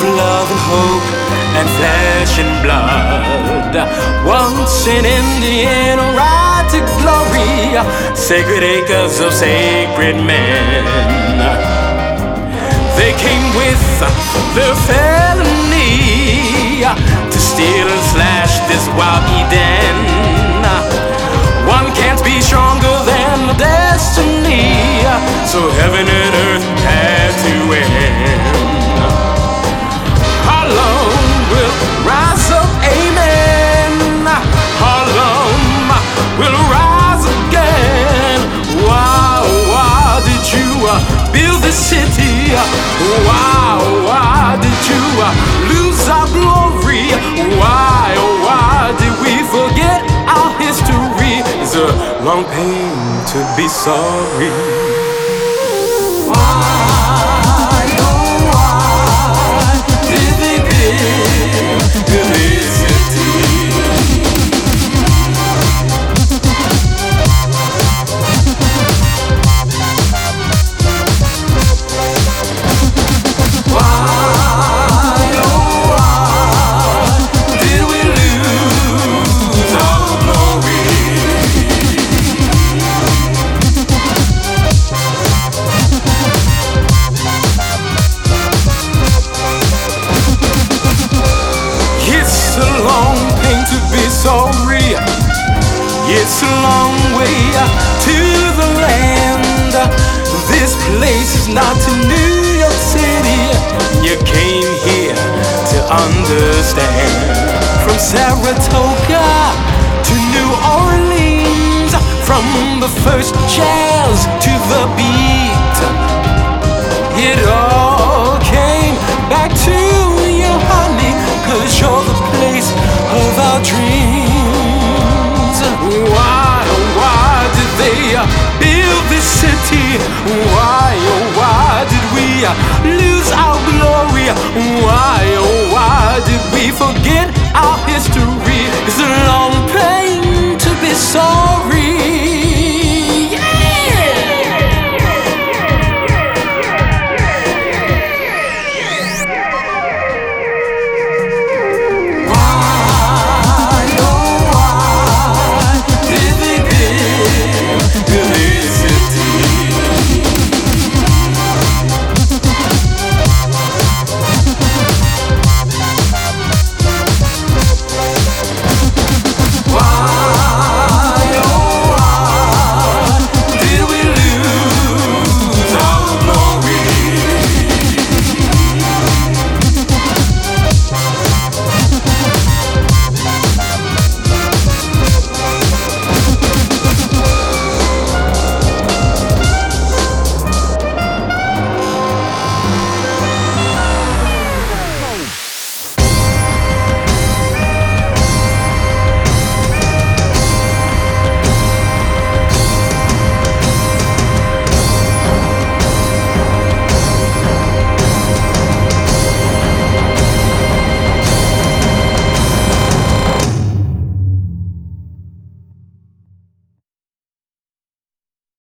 love and hope and flesh and blood. Once an Indian ride to glory, sacred acres of sacred men. They came with their felony to steal and slash this wild Eden. One can't be stronger than the destiny, so heaven and earth had to end. Harlem will rise up, amen. Harlem will rise again. Why did you build this city? Why did you lose our glory? Why did we forget our history? It's a long pain to be sorry. Why did they build this city? Sorry, it's a long way to the land. This place is not to New York City. You came here to understand. From Saratoga to New Orleans, from the first jazz to the beat, it all came back to you, honey, 'cause you're the place of our dreams. Why did they build this city? Why did we lose our glory?